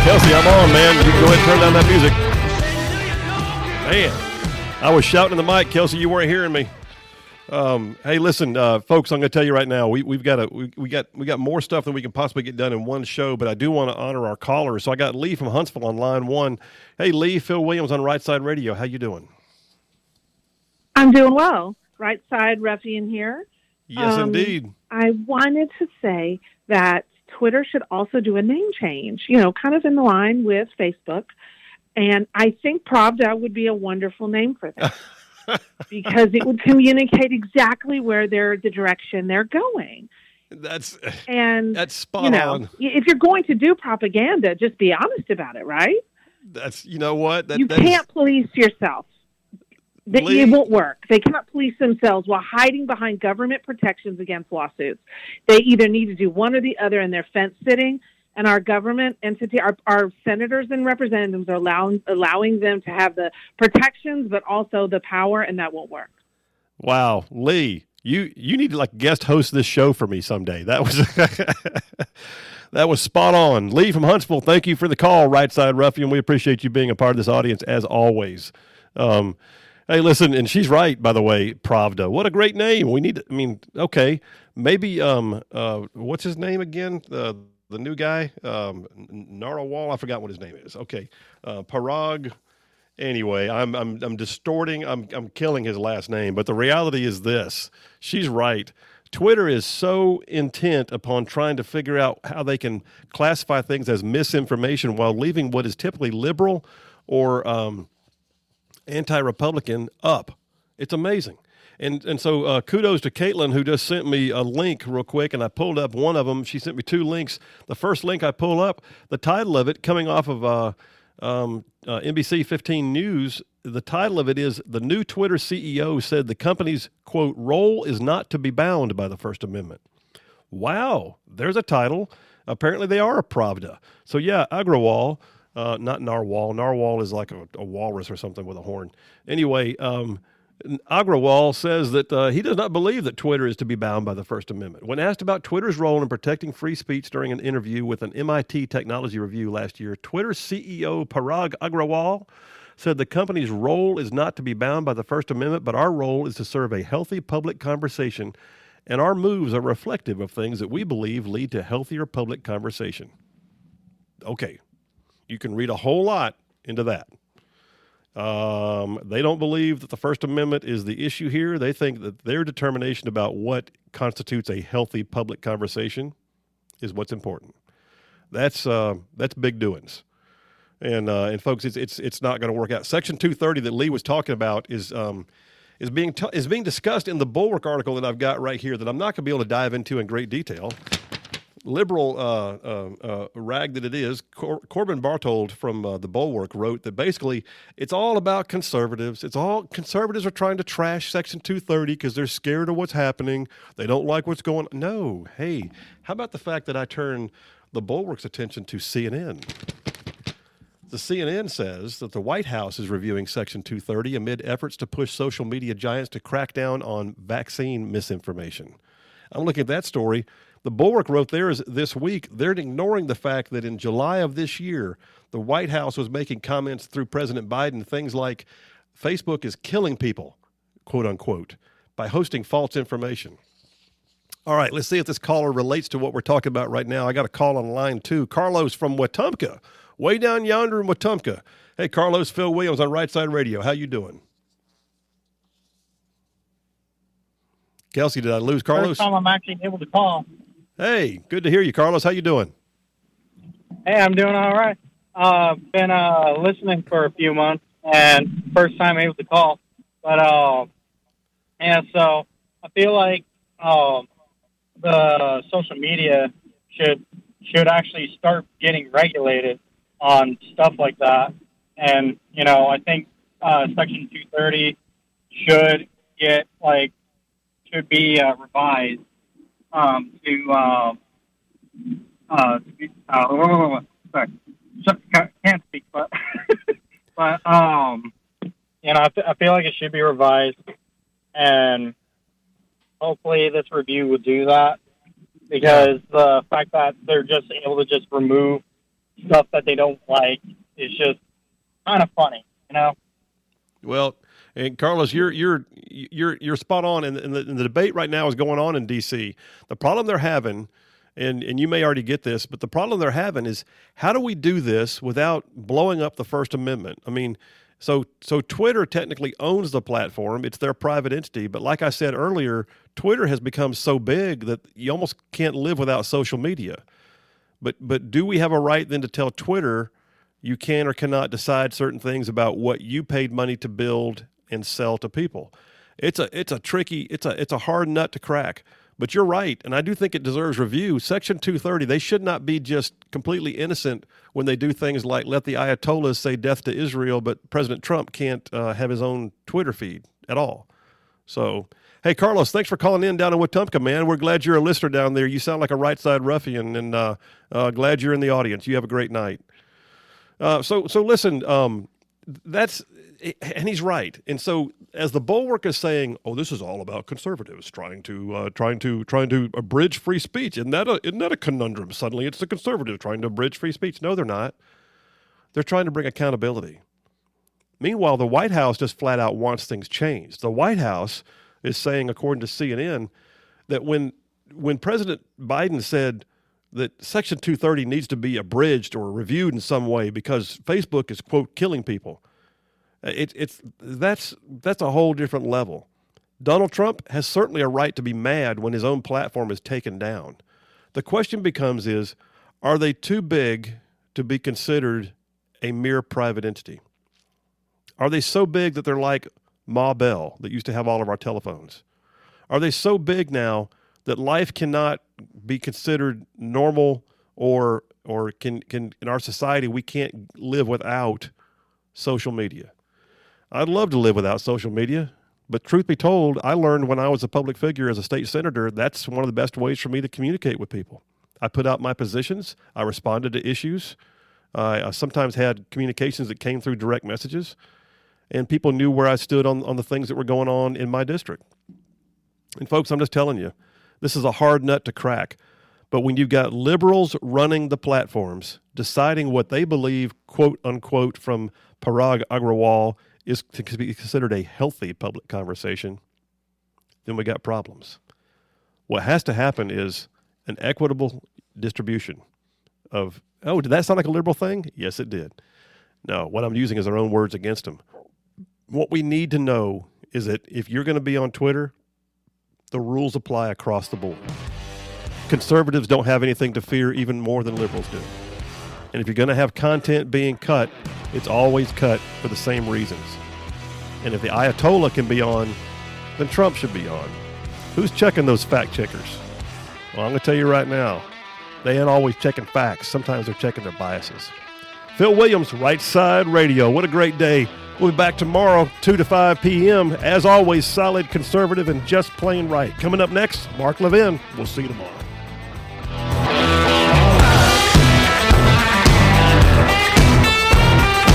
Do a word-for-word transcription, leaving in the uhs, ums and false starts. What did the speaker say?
Kelsey, I'm on, man. You can go ahead and turn down that music. Man, I was shouting in the mic, Kelsey. You weren't hearing me. Um, hey, listen, uh, folks. I'm going to tell you right now. We, we've got a we, we got we got more stuff than we can possibly get done in one show. But I do want to honor our callers. So I got Lee from Huntsville on line one. Hey, Lee, Phil Williams on Right Side Radio. How you doing? I'm doing well. Right Side Ruffian here. Yes, um, indeed. I wanted to say that Twitter should also do a name change, you know, kind of in line with Facebook. And I think Pravda would be a wonderful name for that because it would communicate exactly where they're the direction they're going. That's and that's spot you know, on. If you're going to do propaganda, just be honest about it, right? That's you know what that, you that can't is... police yourself. They, it won't work. They cannot police themselves while hiding behind government protections against lawsuits. They either need to do one or the other, and they're fence sitting. And our government entity, our, our senators and representatives are allowing allowing them to have the protections, but also the power, and that won't work. Wow, Lee, you you need to like guest host this show for me someday. That was that was spot on. Lee from Huntsville, thank you for the call. Right Side Ruffian, we appreciate you being a part of this audience as always. Um, Hey, listen, and she's right, by the way, Pravda. What a great name. We need, to, I mean, okay, maybe, um, uh, what's his name again? The the new guy, um, Narwhal. I forgot what his name is. Okay, uh, Parag. Anyway, I'm I'm I'm distorting. I'm I'm killing his last name. But the reality is this: she's right. Twitter is so intent upon trying to figure out how they can classify things as misinformation while leaving what is typically liberal or um, anti-Republican up. It's amazing. And and so uh, kudos to Caitlin, who just sent me a link real quick, and I pulled up one of them. She sent me two links. The first link I pull up, the title of it, coming off of uh, um, uh, N B C fifteen News, the title of it is, "The new Twitter C E O said the company's, quote, role is not to be bound by the First Amendment." Wow, there's a title. Apparently they are a Pravda. So yeah, Agrawal, Uh, not narwhal. Narwhal is like a, a walrus or something with a horn. Anyway, um, Agrawal says that uh, he does not believe that Twitter is to be bound by the First Amendment. When asked about Twitter's role in protecting free speech during an interview with an M I T Technology Review last year, Twitter C E O Parag Agrawal said the company's role is not to be bound by the First Amendment, but our role is to serve a healthy public conversation, and our moves are reflective of things that we believe lead to healthier public conversation. Okay. You can read a whole lot into that. Um, they don't believe that the First Amendment is the issue here. They think that their determination about what constitutes a healthy public conversation is what's important. That's uh, that's big doings. And uh, and folks, it's it's it's not going to work out. Section two thirty that Lee was talking about is um, is being t- is being discussed in the Bulwark article that I've got right here that I'm not going to be able to dive into in great detail. Liberal uh, uh, uh, rag that it is, Cor- Corbin Bartold from uh, the Bulwark wrote that basically it's all about conservatives. It's all conservatives are trying to trash Section two thirty because they're scared of what's happening. They don't like what's going on. No, hey, how about the fact that I turn the Bulwark's attention to C N N? The C N N says that the White House is reviewing Section two thirty amid efforts to push social media giants to crack down on vaccine misinformation. I'm looking at that story. The Bulwark wrote there is this week, they're ignoring the fact that in July of this year, the White House was making comments through President Biden, things like Facebook is killing people, quote unquote, by hosting false information. All right, let's see if this caller relates to what we're talking about right now. I got a call on line two. Carlos from Wetumpka, way down yonder in Wetumpka. Hey, Carlos, Phil Williams on Right Side Radio. How you doing? Kelsey, did I lose Carlos? First time I'm actually able to call. Hey, good to hear you, Carlos. How you doing? Hey, I'm doing all right. Uh, been uh, listening for a few months, and first time able to call. But uh, yeah, so I feel like um, the social media should should actually start getting regulated on stuff like that. And you know, I think uh, Section two thirty should get like should be uh, revised. Um, to, uh, uh, to be, uh, sorry, can't speak, but, but, um, you know, I, th- I feel like it should be revised, and hopefully this review will do that, because the fact that they're just able to just remove stuff that they don't like is just kind of funny, you know? Well, and Carlos, you're you're you're you're spot on, and, and, the, and the debate right now is going on in D C. The problem they're having, and and you may already get this, but the problem they're having is how do we do this without blowing up the First Amendment? I mean, so so Twitter technically owns the platform; it's their private entity. But like I said earlier, Twitter has become so big that you almost can't live without social media. But but do we have a right then to tell Twitter you can or cannot decide certain things about what you paid money to build and sell to people? It's a it's a tricky it's a it's a hard nut to crack. But you're right, and I do think it deserves review. Section two thirty, they should not be just completely innocent when they do things like let the Ayatollahs say death to Israel, but President Trump can't uh, have his own Twitter feed at all. So, hey, Carlos, thanks for calling in down in Wetumpka, man. We're glad you're a listener down there. You sound like a right side ruffian, and uh, uh, glad you're in the audience. You have a great night. Uh, so, so listen, um, that's, and he's right. And so, as the Bulwark is saying, "Oh, this is all about conservatives trying to, uh, trying to, trying to abridge free speech," isn't that a, isn't that a conundrum? Suddenly, it's the conservatives trying to abridge free speech. No, they're not. They're trying to bring accountability. Meanwhile, the White House just flat out wants things changed. The White House is saying, according to C N N, that when when President Biden said that Section two thirty needs to be abridged or reviewed in some way because Facebook is, quote, killing people, it, it's that's that's a whole different level. Donald Trump has certainly a right to be mad when his own platform is taken down. The question becomes is, are they too big to be considered a mere private entity? Are they so big that they're like Ma Bell that used to have all of our telephones? Are they so big now that life cannot be considered normal, or or can can in our society we can't live without social media? I'd love to live without social media, but truth be told, I learned when I was a public figure as a state senator, that's one of the best ways for me to communicate with people. I put out my positions. I responded to issues. Uh, I sometimes had communications that came through direct messages, and people knew where I stood on, on the things that were going on in my district. And folks, I'm just telling you, this is a hard nut to crack. But when you've got liberals running the platforms, deciding what they believe, quote unquote, from Parag Agrawal is to be considered a healthy public conversation, then we got problems. What has to happen is an equitable distribution of, oh, did that sound like a liberal thing? Yes, it did. No, what I'm using is their own words against them. What we need to know is that if you're going to be on Twitter, the rules apply across the board. Conservatives don't have anything to fear even more than liberals do. And if you're going to have content being cut, it's always cut for the same reasons. And if the Ayatollah can be on, then Trump should be on. Who's checking those fact checkers? Well, I'm going to tell you right now, they ain't always checking facts. Sometimes they're checking their biases. Phil Williams, Right Side Radio. What a great day. We'll be back tomorrow, two to five p.m. As always, solid, conservative, and just plain right. Coming up next, Mark Levin. We'll see you tomorrow.